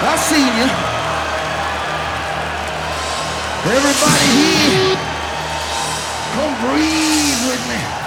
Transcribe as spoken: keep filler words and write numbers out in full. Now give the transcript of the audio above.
I seen you. Everybody here, come breathe with me.